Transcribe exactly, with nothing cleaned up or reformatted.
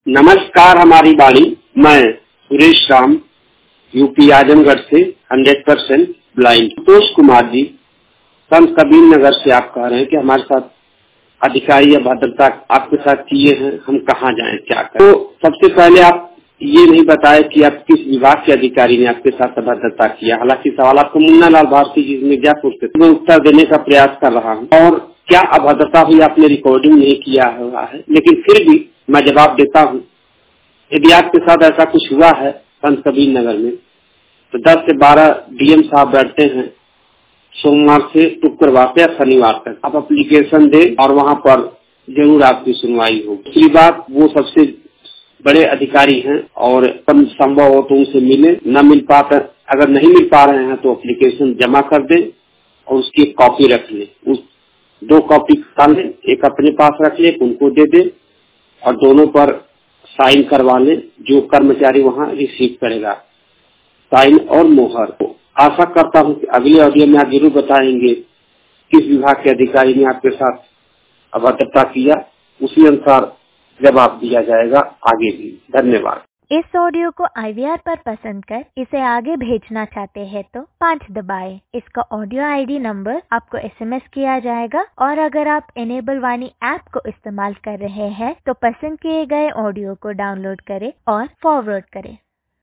नमस्कार हमारी वाणी, मैं सुरेश राम यूपी आजमगढ़ से hundred percent blind. Santosh Kumar ji Sant Kabir नगर से आप कह रहे हैं कि हमारे साथ अधिकारी अभद्रता आपके साथ किए हैं, हम कहाँ जाएं, क्या करें। तो सबसे पहले आप ये नहीं बताए कि आप किस विभाग के अधिकारी ने आपके साथ अभद्रता किया। हालांकि सवाल आपको मुन्ना लाल भारती जी मिर्जापुर से मैं उत्तर देने का प्रयास कर रहा हूँ और क्या अभद्रता हुई आपने रिकॉर्डिंग नहीं किया हुआ है, लेकिन फिर भी मैं जवाब देता हूँ। यदि आपके साथ ऐसा कुछ हुआ है संत कबीर नगर में तो दस से बारह डीएम साहब बैठते हैं सोमवार से शुक्रवार से या शनिवार तक। आप एप्लीकेशन दें और वहाँ पर जरूर आपकी सुनवाई हो। दूसरी बात, वो सबसे बड़े अधिकारी हैं और कम संभव हो तो उनसे मिले, न मिल पाते, अगर नहीं मिल पा रहे हैं तो एप्लीकेशन जमा कर दें और उसकी एक कॉपी रख लें। उस दो कॉपी कर लें, एक अपने पास रख लें, उनको दे दें और दोनों पर साइन करवा लें। जो कर्मचारी वहाँ रिसीव करेगा साइन और मोहर। को आशा करता हूँ कि अगले ऑडियो में आप जरूर बताएंगे किस विभाग के अधिकारी ने आपके साथ अभद्रता किया, उसी अनुसार जवाब दिया जाएगा आगे भी। धन्यवाद। इस ऑडियो को आई वी आर पर पसंद कर इसे आगे भेजना चाहते हैं तो पाँच दबाएं। इसका ऑडियो आईडी नंबर आपको एसएमएस किया जाएगा और अगर आप इनेबल वाणी ऐप को इस्तेमाल कर रहे हैं तो पसंद किए गए ऑडियो को डाउनलोड करें और फॉरवर्ड करें।